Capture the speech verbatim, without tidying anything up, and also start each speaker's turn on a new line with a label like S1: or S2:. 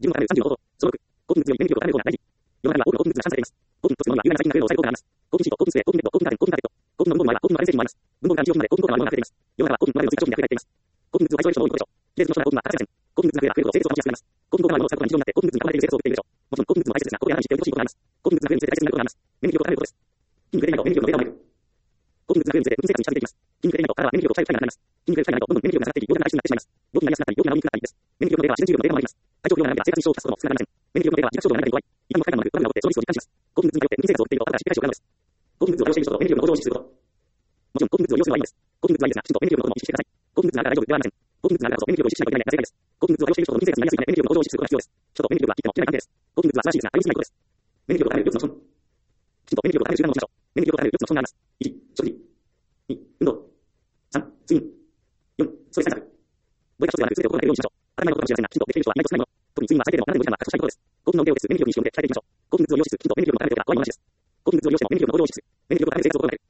S1: じゅうのからさんじゅうの項。総録。興奮強い免疫力を高める方が大事。世の中には多くの興奮物が散らされています。興奮とその有名な最近の有能を最高価があります。興奮シート、興奮性、興奮ネット、興奮カーテン、興奮ターゲット。興奮の文房具の前は興奮のアレンセージもあります。文房具から日用品まで興奮効果のあるものが出ています。世の中は興奮のあるの追求商品で溢れています。興奮物を愛情いる人も多いことでしょう。季節の人なら興奮が欠かせません。興奮物が増えれば増えるほど生活を楽しくなります。興奮効果のあるものを使うことが日常になって興奮物に囲まれている生活を送っているでしょう。もちろん興奮物も大切ですが、ここでは何知っておいてほしいことがあります。興奮物が増えるにつれて大切になることがあります。免疫力を高めることです。筋肉でないと免疫力のデータを埋める。興奮物が増えるにつれて運生活に近づいていきます。筋肉でないと体は免疫力を抑える体になります。筋肉でないとどんどん免疫力が下がっていき、病気がなりやすくなってしまいます。病気になりやすくなったり、病気が治りにくくなったりです。免疫力のデータは自然治癒力のデータもあります。体調不良が長ければ生活に支障をきたすことも少なくありません。免疫力のデータは自覚症状が長ければ痛みの不快感のある悪夢が起こってそのリスクを実感します。興奮物によって運生活を送っていると体が失敗し可能です。興奮物を多用している人と免疫力の向上を意識すること。もちろん興奮物を利用するのはいいのです。興奮物はいいですが、きちんと免疫力のことも意識してください。興奮物があるから大丈夫ではありません。興奮物があるからこそ免疫力を意識しないといけないが正解です。興奮物を利用している人と人生活になりやすいため免疫力の向上を意識することが必要です。人と免疫力は切っても切れない関係です。興奮物は素晴らしいですが、対応しないことです。免疫力を高めるよっつの損。きちんと免疫力を高める習慣をしましょう。免疫力を高めるよっつの損があります。いち、食事。に、運動。さん、睡眠。よん、ストレス対策。どういった一つではなく全てを心がけるようにしましょう。当たり前のことかもしれませんが、きちんとできている人は意外と少ないもの。特に睡眠は最低でもななじゅうごじかんは確保したいことです。興奮の腕を移す免疫力に意識を向け鍛えていきましょう。興奮物を利用しつつ、きちんと免疫力を高めることが怖いものなしです。興奮物を利用しても免疫力の向上を意識する。免疫力を高める生活を心がける。